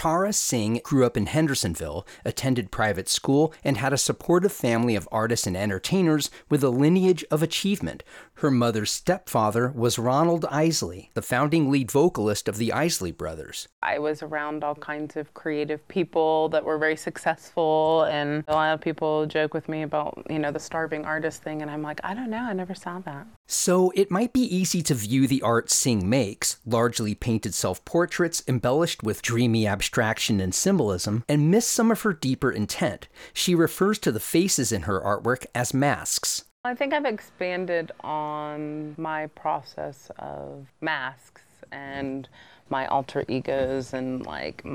Tara Singh grew up in Hendersonville, attended private school, and had a supportive family of artists and entertainers with a lineage of achievement. Her mother's stepfather was Ronald Isley, the founding lead vocalist of the Isley Brothers. I was around all kinds of creative people that were very successful, and a lot of people joke with me about, the starving artist thing, and I'm like, I don't know, I never saw that. So it might be easy to view the art Singh makes, largely painted self-portraits embellished with dreamy abstraction and symbolism, and miss some of her deeper intent. She refers to the faces in her artwork as masks. I think I've expanded on my process of masks and my alter egos and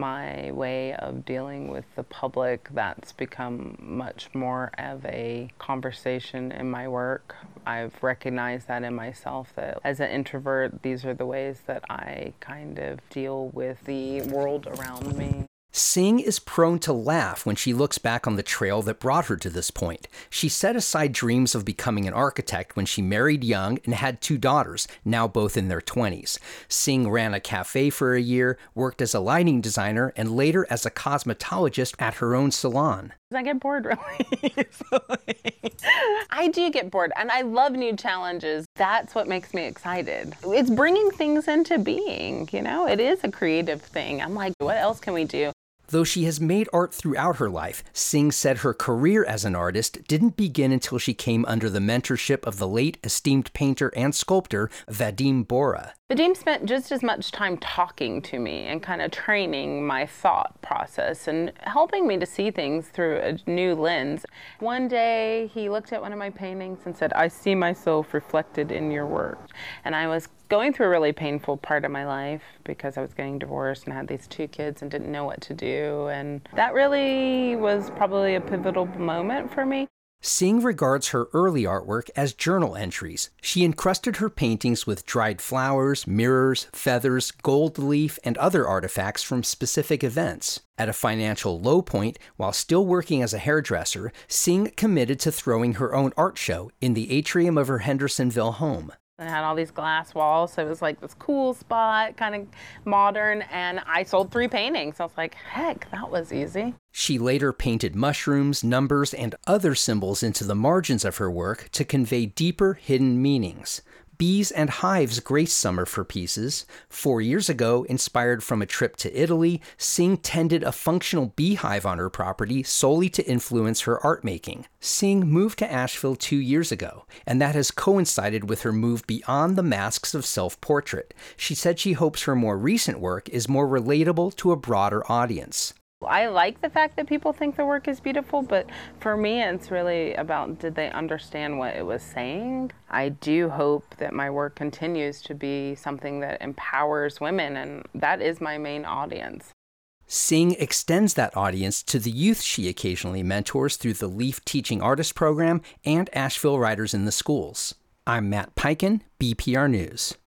my way of dealing with the public. That's become much more of a conversation in my work. I've recognized that in myself, that as an introvert, these are the ways that I kind of deal with the world around me. Singh is prone to laugh when she looks back on the trail that brought her to this point. She set aside dreams of becoming an architect when she married young and had 2 daughters, now both in their 20s. Singh ran a cafe for a year, worked as a lighting designer, and later as a cosmetologist at her own salon. I get bored really easily. I do get bored, and I love new challenges. That's what makes me excited. It's bringing things into being, It is a creative thing. I'm like, what else can we do? Though she has made art throughout her life, Singh said her career as an artist didn't begin until she came under the mentorship of the late esteemed painter and sculptor Vadim Bora. Vadim spent just as much time talking to me and kind of training my thought process and helping me to see things through a new lens. One day he looked at one of my paintings and said, "I see myself reflected in your work." And I was going through a really painful part of my life because I was getting divorced and had these 2 kids and didn't know what to do. And that really was probably a pivotal moment for me. Singh regards her early artwork as journal entries. She encrusted her paintings with dried flowers, mirrors, feathers, gold leaf, and other artifacts from specific events. At a financial low point, while still working as a hairdresser, Singh committed to throwing her own art show in the atrium of her Hendersonville home. I had all these glass walls, so it was like this cool spot, kind of modern, and I sold 3 paintings. I was like, heck, that was easy. She later painted mushrooms, numbers, and other symbols into the margins of her work to convey deeper hidden meanings. Bees and hives grace some of her pieces. 4 years ago, inspired from a trip to Italy, Singh tended a functional beehive on her property solely to influence her art making. Singh moved to Asheville 2 years ago, and that has coincided with her move beyond the masks of self-portrait. She said she hopes her more recent work is more relatable to a broader audience. I like the fact that people think the work is beautiful, but for me it's really about, did they understand what it was saying? I do hope that my work continues to be something that empowers women, and that is my main audience. Singh extends that audience to the youth she occasionally mentors through the LEAF Teaching Artist Program and Asheville Writers in the Schools. I'm Matt Peiken, BPR News.